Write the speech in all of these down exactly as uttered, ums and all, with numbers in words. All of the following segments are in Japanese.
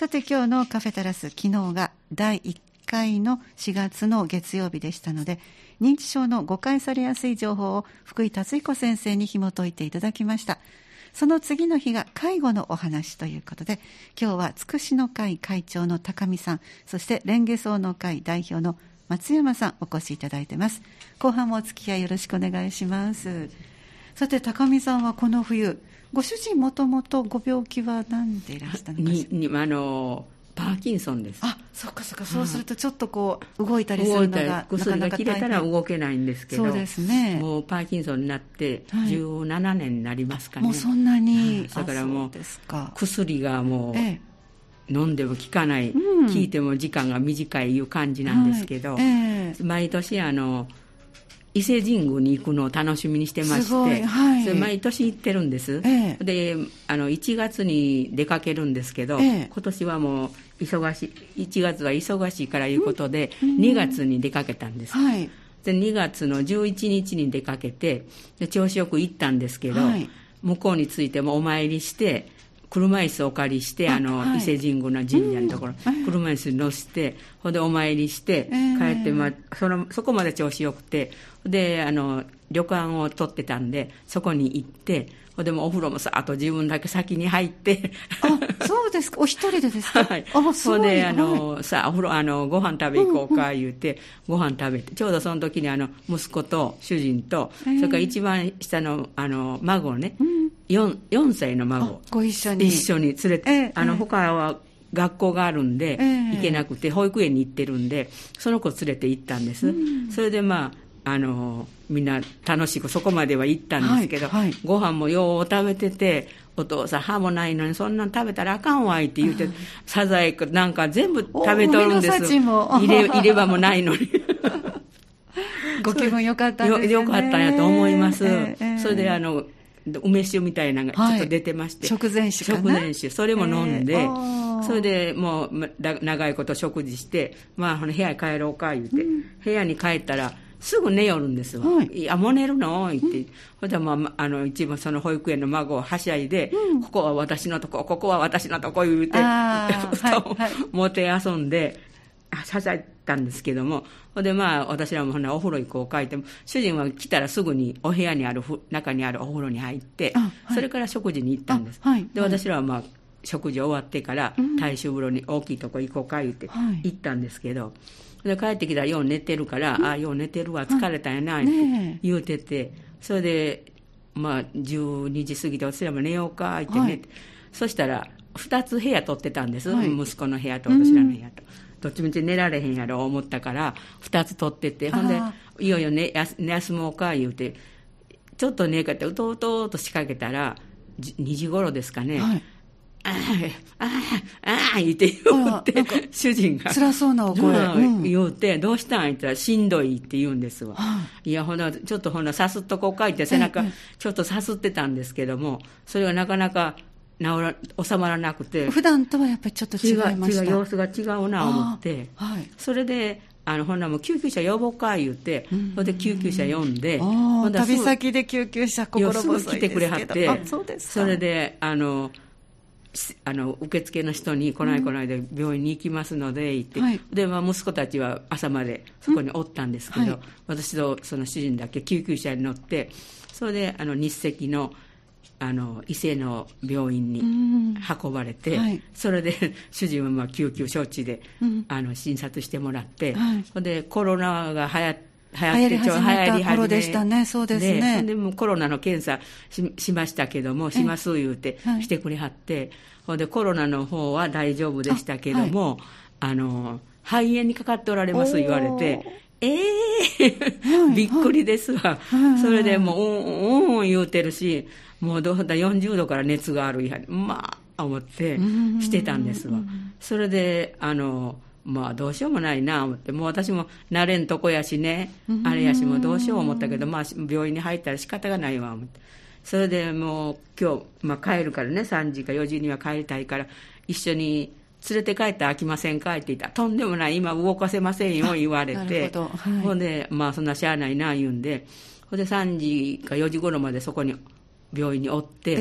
さて今日のカフェテラス、昨日がだいいっかいのしがつの月曜日でしたので、認知症の誤解されやすい情報を福井達彦先生に紐解いていただきました。その次の日が介護のお話ということで、今日はつくしの会会長の高見さん、そしてレンゲソウの会代表の松山さんお越しいただいています。後半もお付き合いよろしくお願いします。さて高見さんはこの冬、ご主人もともとご病気は何でいらしたのかしら。 ににあのパーキンソンです。 あ、そうかそうか。そうするとちょっとこう動いたりするのがなかなか大変。 薬が切れたら動けないんですけど、 そうですね、もうパーキンソンになってじゅうななねんになりますかね、 はい、もうそんなに、 はい、だからもうですか。 薬がもう、ええ、飲んでも効かない、 うん、 効いても時間が短いいう感じなんですけど、はいええ、毎年あの伊勢神宮に行くのを楽しみにしてまして、はい、それ毎年行ってるんです、ええ、であのいちがつに出かけるんですけど、ええ、今年はもう忙しい、いちがつは忙しいからいうことで、うん、にがつに出かけたんです、はい、でにがつのじゅういちにちに出かけて、で調子よく行ったんですけど、はい、向こうに着いてもお参りして車椅子をお借りして、あの、はい、伊勢神宮の神社のところ、うん、車椅子に乗せて、ほんでお参りして帰って、まあ、そのそこまで調子よくて、であの旅館を取ってたんでそこに行って、ほんでもお風呂もさーっと自分だけ先に入ってあ、そうですか。お一人でですか。はい。あ、 そうであの、はい、さあお風呂あのご飯食べ行こうか言うて、うんうん、ご飯食べて、ちょうどその時にあの息子と主人と、えー、それから一番下のあの孫ね、うん、4, よんさいの孫ご一緒に一緒に連れて、えー、あの他は学校があるんで、えー、行けなくて保育園に行ってるんで、その子連れて行ったんです、うん、それでまああのみんな楽しくそこまでは行ったんですけど、はいはい、ご飯もよう食べてて、お父さん歯もないのにそんなの食べたらあかんわいって言って、サザエなんか全部食べとるんです。入れ入れ歯もないのにご気分よかったんですね。 よ, よかったんやと思います、えー、それであの梅酒みたいなのがちょっと出てまして、 はい、食前酒かな。 食前酒それも飲んで、えー、それでもう長いこと食事して、まあ、部屋に帰ろうか言うて、うん、部屋に帰ったらすぐ寝よるんですわ、はい、いやもう寝るの言って、うん、ほんで、まあ、あの一番その保育園の孫をはしゃいで、うん、ここは私のとこここは私のとこ言うてもて遊んではしゃいだんですけども、ほんでまあ私らもほなお風呂行こうか言っても、主人は来たらすぐにお部屋にある中にあるお風呂に入って、はい、それから食事に行ったんです、はい、で私らはまあ食事終わってから大衆風呂に大きいとこ行こうか言って行ったんですけど、で帰ってきたらよう寝てるから、うん、ああよう寝てるわ疲れたんやなって言うてて、ね、それでまあじゅうにじ過ぎて私らも寝ようか言って寝て、はい、そしたらふたつ部屋取ってたんです、はい、息子の部屋と私らの部屋と、うん、どっちみち寝られへんやろ思ったからふたつ取ってて、ほんでいよいよ寝休もうか言うてちょっと寝かってうとうとうと仕掛けたらにじ頃ですかね、はい、ああ、ああ、ああ、言って言うて、主人が。 辛そうなお声。 うん、言うて、どうしたん言ったら、しんどいって言うんですわ。はい、いや、ほな、ちょっとほな、さすっとこうかいて、背中、ちょっとさすってたんですけども、それがなかなか治ら、収まらなくて。 普段とはやっぱりちょっと違いました。 違う、様子が違うな、思って。はい、それで、あのほんなもう救急車呼ぼうか言うて、ほんで救急車呼んで、 ほん旅先で救急車心細いですけど、 来てくれはって、 あ、そうですか。 それで、あの、あの受付の人にこないこないで病院に行きますので言って、うん、はい、で、まあ、息子たちは朝までそこにおったんですけど、うん、はい、私とその主人だけ救急車に乗って、それであの日赤のあの伊勢の病院に運ばれて、うん、はい、それで主人はまあ救急処置で、うん、あの診察してもらって、はい、それでコロナが流行って流行ってちょうど流行り始め頃でしたね。そうですね。 で、でもコロナの検査 し, しましたけども、します言うてしてくれはって、はい、でコロナの方は大丈夫でしたけども、あ、はい、あの肺炎にかかっておられます言われて、ええーはい、びっくりですわ、はい、それでもううんうん言うてるし、もうどうだよんじゅうどから熱があるやまあ思ってしてたんですわ。それであのまあどうしようもないな思って、もう私も慣れんとこやしね、あれやしもうどうしよう思ったけど、まあ病院に入ったら仕方がないわ思って、それでもう今日、まあ、帰るからね、さんじかよじには帰りたいから一緒に連れて帰って飽きませんかって言ったら、とんでもない今動かせませんよ言われて、はい、ほんでまあそんなしゃあないな言うんで、ほんでさんじかよじ頃までそこに病院におって、 えっと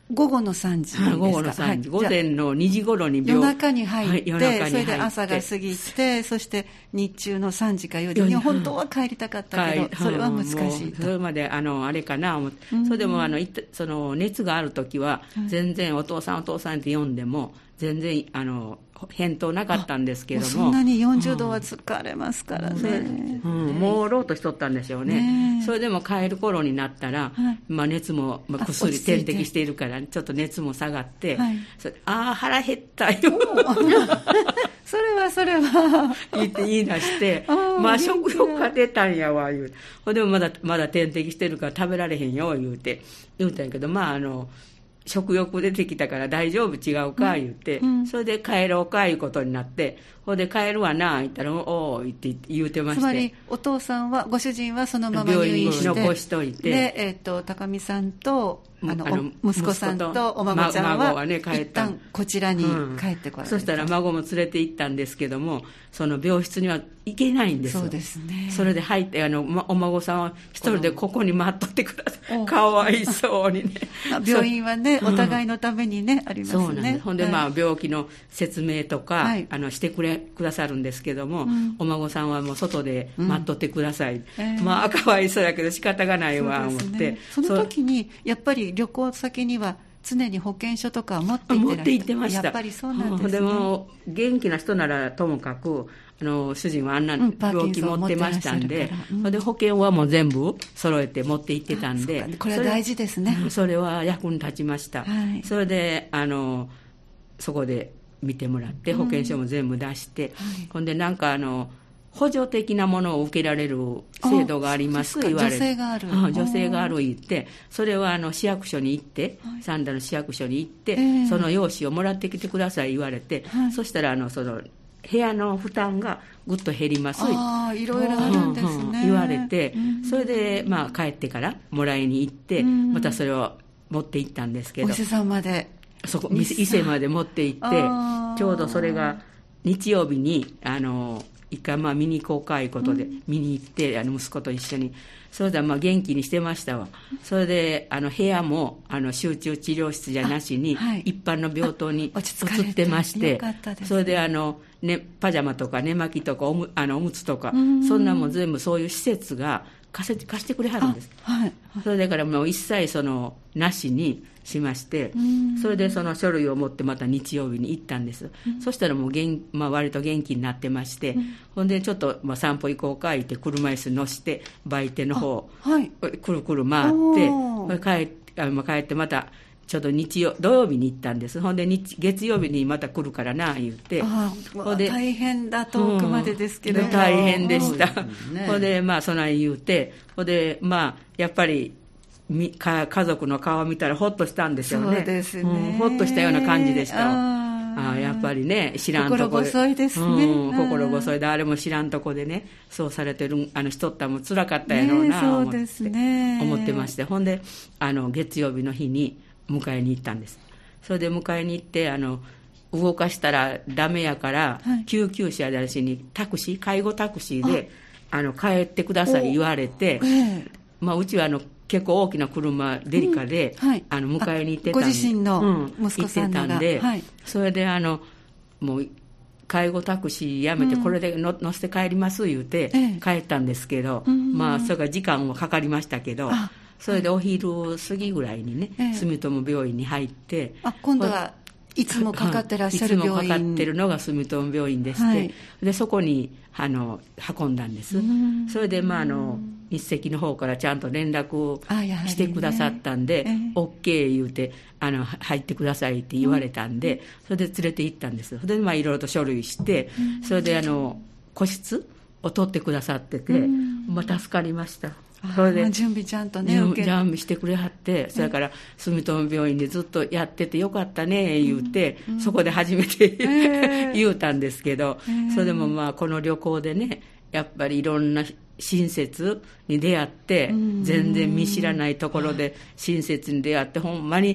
午後のさんじですか。 午後のさんじ、はい、午前のにじ頃に夜中に入って、はい、 ってそれで朝が過ぎて、そして日中のさんじかよじに本当は帰りたかったけど、それは難しいと。 それまであのあれかな、うん、それでもあのその熱があるときは全然お父さんお父さんって呼んでも全然あの返答なかったんですけども、 そんなによんじゅうどは疲れますからね、 うんうん、もうろうとしとったんでしょう ね, ねそれでも帰る頃になったら、はい、まあ、熱も、まあ、薬点滴しているからちょっと熱も下がって、はい、それああ腹減ったよそれはそれは言って言い出してまあ食欲が出たんやわ言うて、でもまだまだ点滴してるから食べられへんよ言うて言うたんやけど、まああの食欲出てきたから大丈夫違うか言って、うん、それで帰ろうかいうことになって、ほんで帰るわな言ったらおおって言ってまして、 つまりお父さんはご主人はそのまま入院して病院に残しといて、 で、えー、と高見さんとあのあの息子さんとお孫ちゃんは、 はね、帰った一旦こちらに帰ってこられた、 うん、そしたら孫も連れて行ったんですけども、その病室には行けないんですよ。 そうですね。 それで入ってあの、ま、お孫さんは一人でここに待っとってください。かわいそうにね病院はねお互いのためにね、うん、ありますね。 そうなんです。ほんで、まあ、病気の説明とか、はい、あのしてくれくださるんですけども、うん、お孫さんはもう外で待っとってください、うんえー、まあかわいそうやけど仕方がないわ思って、 そ, ね、その時にやっぱり旅行先には常に保険証とか持って行ってらっしゃる。 持って行ってました。 やっぱりそうなんですね。 でも元気な人ならともかくあの主人はあんな病気持ってましたんで、うん、で保険はもう全部揃えて持って行ってたんで、 これは大事ですね。 そ れ, それは役に立ちました、はい、それであのそこで見てもらって保険証も全部出して、うんはい、ほんでなんかあの補助的なものを受けられる制度があります言われて、 女性がある、 女性がある言って、それはあの市役所に行って、はい、三田の市役所に行って、えー、その用紙をもらってきてください言われて、はい、そしたらあのその部屋の負担がぐっと減りますあいろいろあるんですね、うんうん、 言われて、うん、それで、まあ、帰ってからもらいに行って、うん、またそれを持って行ったんですけど、 お医者さんまでそこ伊勢まで持って行ってちょうどそれが日曜日にあの一回まあ見に行こうかいうことで見に行って、うん、あの息子と一緒にそれではまあ元気にしてましたわ。それであの部屋もあの集中治療室じゃなしに、はい、一般の病棟に移ってまして、それであの、ね、パジャマとか寝巻きとかお む, あのおむつとかそんなもん全部そういう施設が貸せ、貸してくれはるんです、はいはい、それだからもう一切そのなしにしまして、それでその書類を持ってまた日曜日に行ったんです、うん、そしたらもう元、まあ、割と元気になってまして、うん、ほんでちょっとまあ散歩行こうか言って車椅子乗して売店の方、はい、くるくる回って帰って、あ、まあ、帰ってまたちょっと日曜土曜日に行ったんです。ほんで日月曜日にまた来るからな言って、 あほんで大変だ遠くまでですけど、 うん、大変でした、ね、ほんでまあそない言うて、ほんでまあやっぱりか家族の顔を見たらほっとしたんですよね。 そうですね、 うん、ほっとしたような感じでした。ああやっぱりね知らんとこで心細いですね、 うん、心細いで誰も知らんとこでねそうされてるあの人ったらもう辛かったやろうな、ね、思って、そうですね、思ってまして、ほんであの月曜日の日に迎えに行ったんです。それで迎えに行ってあの動かしたらダメやから、はい、救急車だしにタクシー介護タクシーであの帰ってください言われて、えーまあ、うちはあの結構大きな車デリカで、うんはい、あの迎えに行ってたんで、 ご自身の息子さんが、 うん、行ってたんで、はい、それであのもう介護タクシーやめてこれで 乗,、うん、乗せて帰ります言うて帰ったんですけど、ええ、まあそれから時間もかかりましたけど、それでお昼過ぎぐらいにね、ええ、住友病院に入って、 あ今度はいつもかかってらっしゃる病院、 いつもかかってるのが住友病院でして、はい、でそこにあの運んだんです。それでまああの日赤の方からちゃんと連絡してくださったんで、ねえー、OK 言うてあの入ってくださいって言われたんで、うん、それで連れて行ったんです。それでまあいろいろと書類して、うん、それであの個室を取ってくださってて、うん、まあ、助かりました。それで準備ちゃんとね受け準備してくれはって、それから住友病院でずっとやっててよかったね言うて、うん、そこで初めて、えー、言うたんですけど、えー、それでもまあこの旅行でねやっぱりいろんな親切に出会って、うん、全然見知らないところで親切に出会って、ほんまに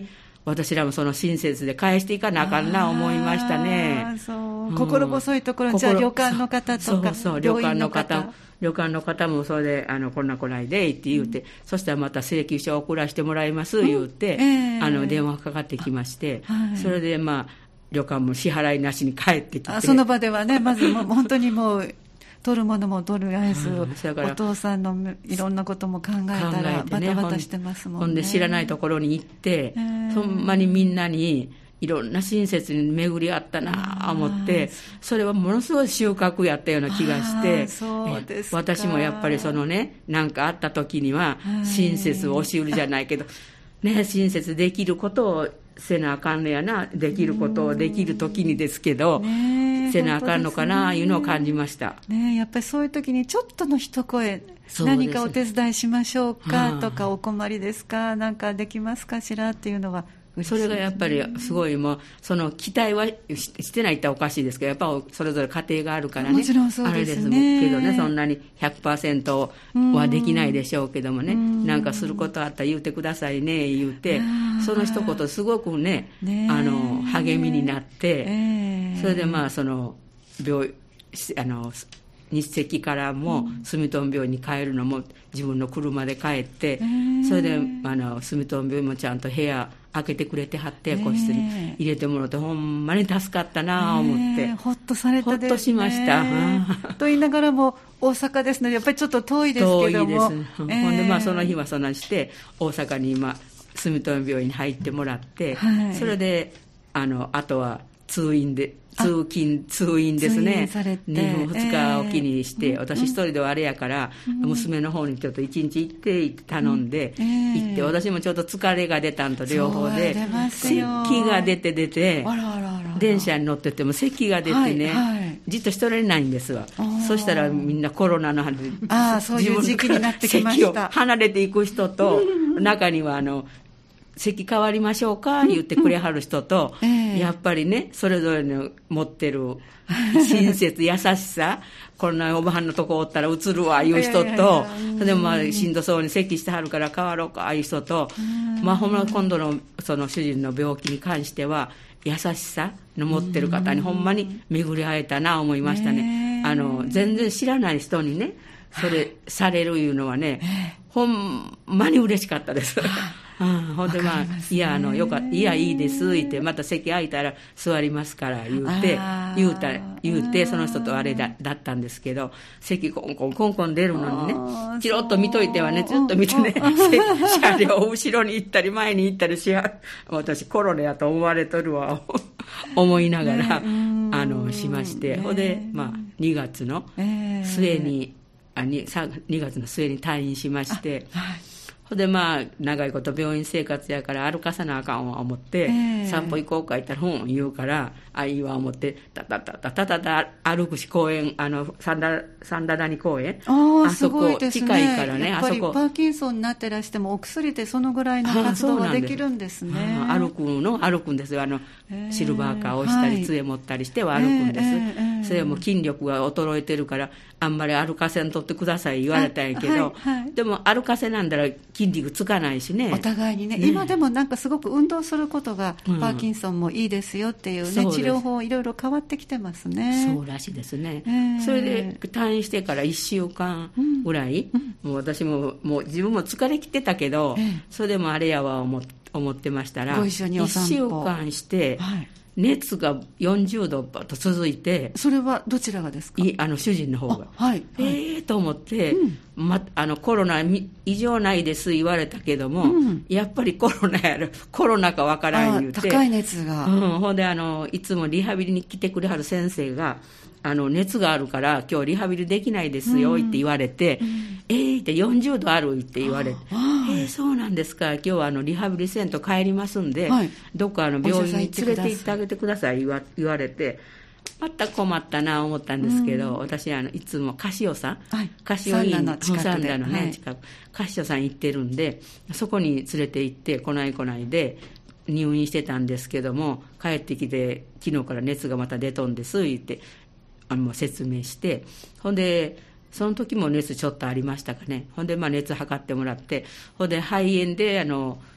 私らもその親切で返していかなあかんな思いましたね。 あそう、うん、心細いところ、じゃあ旅館の方とか、 そうそう、旅館の方、旅館の方もそれであのこんな来ないでって言うて、うん、そしたらまた請求書を送らせてもらいます言うて、うんえー、あの電話かかってきまして、はい、それでまあ旅館も支払いなしに帰ってきて、 あその場ではね、まずもう本当にもう取るものも取る合図、うん、お父さんのいろんなことも考えたら、ね、バタバタしてますもんね。 ほんで知らないところに行って、えー、ほんまにみんなにいろんな親切に巡り合ったなと思って、それはものすごい収穫やったような気がして、 そうですか。 私もやっぱりそのね、なんかあった時には親切を教えるじゃないけど、ね、親切できることをせなあかんのやな、できることをできる時にですけど、ね、せなあかんのかないうのを感じました、 ね、やっぱりそういう時にちょっとの一声、何かお手伝いしましょうかとか、お困りですか、なんかできますかしらっていうのは、 それがやっぱりすごい、もうその期待は し, してないっておかしいですけど、やっぱりそれぞれ家庭があるからね、 もちろんそうですね、 あれですけどね、そんなに ひゃくパーセント はできないでしょうけどもね、なんかすることあったら言うてくださいね言うて、その一言すごく ね, ねあの励みになって、えー、それでまあその病あの日赤からも住友病院に帰るのも自分の車で帰って、えー、それであの住友病院もちゃんと部屋開けてくれてはって、個室に入れてもらって、ほんまに助かったなぁ思って、 ほっとされたですね。 ほっとしました、 と言いながらも大阪ですのでやっぱりちょっと遠いですけども、遠いです、 えー、ほんでまあその日はそんなして大阪に今住友病院に入ってもらって、はい、それで あのあとは通院で通勤通院ですね、にふんふつかおきにして、えー、私一人ではあれやから、うん、娘の方にちょっと一日行って行って頼んで、うんえー、行って、私もちょっと疲れが出たんと両方で咳が出て出て、あらあらあら、電車に乗ってても咳が出てね、はいはい、じっとしてられないんですわ。そしたらみんなコロナのあそういう時期になってきました。 咳を離れていく人と中にはあの席変わりましょうか言ってくれはる人と、えー、やっぱりねそれぞれの持ってる親切優しさこんなおばはんのとこおったらうつるわいう人と、でもまあしんどそうに咳してはるから変わろうかああいう人と、まあほんま今度のその主人の病気に関しては優しさの持ってる方にほんまに巡り会えたな思いましたね。あの全然知らない人にねそれされるいうのはね、ほんまに嬉しかったですうん、ほんでまあ、いや、あの、よかった、いや、いいです、言って、また席空いたら座りますから、言うて、言うた、言うて、その人とあれだ、だったんですけど、席コンコンコンコン出るのにね、チロッと見といてはね、ずっと見てね、車両後ろに行ったり前に行ったりしや、私コロナやと思われとるわ、思いながら、ね、あの、しまして、ほんで、まあ、にがつの末に、あ 2, にがつの末に退院しまして、ほんでまあ長いこと病院生活やから歩かさなあかんわ思って、えー、散歩行こうか言ったらうん言うからあいいわ思ってタタタタタタタ歩くし公園あの三田三田谷公園あ, あそこすごいですね、近いからね、 やっぱりパーキンソンになってらしてもお薬でそのぐらいの活動ができるんですね。 歩くの歩くんですよ、あの、えー、シルバーカーをしたり、はい、杖持ったりしては歩くんです、えーえー、それも筋力が衰えてるからあんまり歩かせんとってください言われたんやけど、はいはい、でも歩かせなんだら筋肉つかないしね、 お互いに ね, ね今でもなんかすごく運動することがパーキンソンもいいですよっていう、ねうん、治療法いろいろ変わってきてますね。 そうらしいですね、えー、それで退院してからいっしゅうかんぐらい、うんうん、もう私ももう自分も疲れきてたけど、えー、それでもあれやわ思思ってましたらご一緒にお散歩いっしゅうかんして、はい熱がよんじゅうどと続いて、 それはどちらがですか？ いあの主人の方が、 はいはい、 えーと思って、うんま、あのコロナ異常ないです言われたけども、うん、やっぱりコロナやるコロナかわからん言うて高い熱が、 うん、ほんであのいつもリハビリに来てくれはる先生があの熱があるから今日リハビリできないですよって言われて、うん、えーってよんじゅうどあるって言われて、えー、そうなんですか、今日はあのリハビリせんと帰りますんで、はい、どっかあの病院に連れて行ってあげてください言わ、言われて、また困ったな思ったんですけど、うん、私あのいつもカシオさん、はい、カシオインの近くで、 サンダの、ねはい、近くカシオさん行ってるんでそこに連れて行って来ない来ないで入院してたんですけども、帰ってきて昨日から熱がまた出とんです言ってあの説明して、ほんでその時も熱ちょっとありましたかね、ほんでまあ熱測ってもらって、ほんで肺炎であの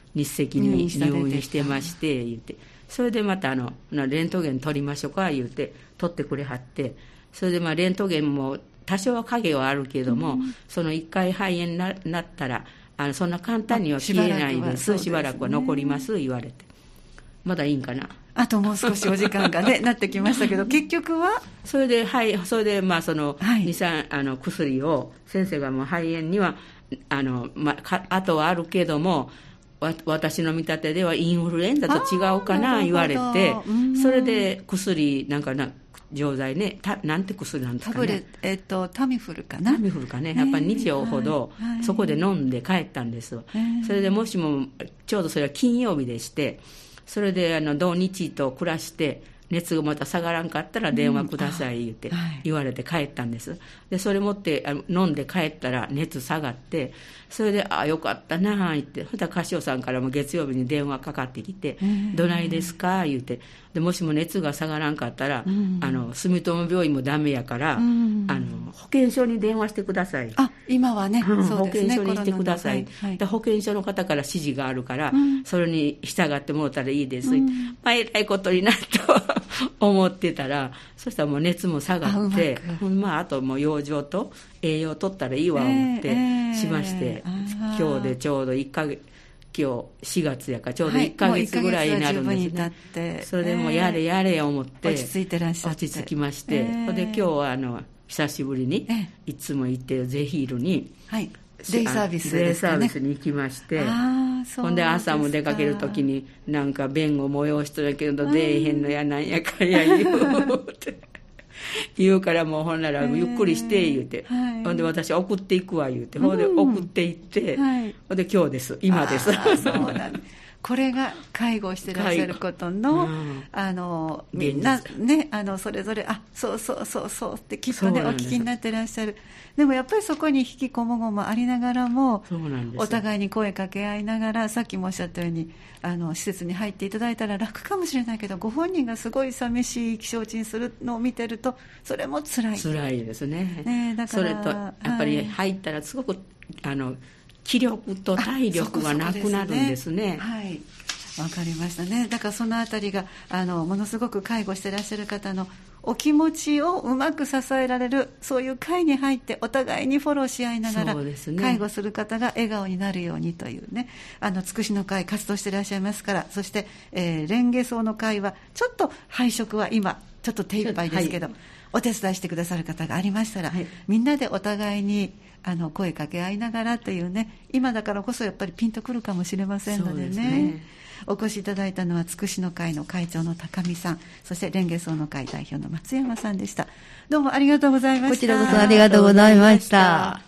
日赤に入院してまして言って、それでまたあのレントゲン取りましょうか言うて取ってくれはって、それでまあレントゲンも多少は影はあるけども、うん、そのいっかい肺炎に な, なったらあのそんな簡単には消えないです、しばらくは残ります言われて、まだいいんかな、 あともう少しお時間がねなってきましたけど、結局はそれで、はい、それでまあその、はい、にさんあの薬を先生がもう肺炎にはあの、まあ、あとはあるけどもわ私の見立てではインフルエンザと違うかな言われて、それで薬なんかな錠剤ね、たなんて薬なんですかね、タブレ、 えっと、タミフルかな、 タミフルかね、やっぱりに錠ほどそこで飲んで帰ったんです、えー、それでもしもちょうどそれは金曜日でして、それであの土日と暮らして熱がまた下がらんかったら電話ください言って言われて帰ったんです。でそれ持ってあの飲んで帰ったら熱下がって、それでああよかったなあ言って、そしたらカシオさんからも月曜日に電話かかってきて、どないですか言って、でもしも熱が下がらんかったら、うん、あの住友病院もダメやから、うん、あの保健所に電話してください。 あ今はね、うん、そうですね、 保健所にしてください、はいはい、で保健所の方から指示があるから、うん、それに従ってもらったらいいです、うん、まあえらいことになると思ってたら、そしたらもう熱も下がって、あ, まあ、あともう養生と栄養取ったらいいわ思ってしまして、えーえー、今日でちょうどいっかげつ、今日しがつやからちょうどいっかげつぐらいになるんですね、はい、それでもうやれやれ思って、 えー、落ち着いてらっしゃって、 落ち着きまして、えー、で今日はあの久しぶりに、えー、いつも行ってるゼヒールに、 はい、デイサービスですかね、 デイサービスに行きまして、あほんで朝も出かけるときになんか弁を催しとるけど出えへんのやなんやかんや言うって言うからもうほんならゆっくりして言うて、はい、ほんで私送っていくわ言うて、ほんで送っていって、うんはい、ほんで今日です今ですそうなんこれが介護してらっしゃることの、うん、あのみんなねあのそれぞれあそうそうそうそうってきっとねお聞きになってらっしゃる。でもやっぱりそこに引きこもごもありながらもお互いに声かけ合いながら、さっきもおっしゃったようにあの施設に入っていただいたら楽かもしれないけど、ご本人がすごい寂しい気象地にするのを見てるとそれも辛い辛いですね。 ねだからそれとやっぱり入ったらすごく、はい、あの気力と体力がなくなるんですね。 はい、わかりましたね。だからそのあたりがあのものすごく介護していらっしゃる方のお気持ちをうまく支えられる、そういう会に入ってお互いにフォローし合いながら、ね、介護する方が笑顔になるようにというね、あのつくしの会活動していらっしゃいますから、そして、えー、レンゲソウの会はちょっと配食は今ちょっと手一杯ですけど、はい、お手伝いしてくださる方がありましたら、はい、みんなでお互いにあの声かけ合いながらというね、今だからこそやっぱりピンとくるかもしれませんので ね, でねお越しいただいたのはつくしの会の会長の高見さん、そしてレンゲソウの会代表の松山さんでした。どうもありがとうございました。 こちらこそありがとうございました。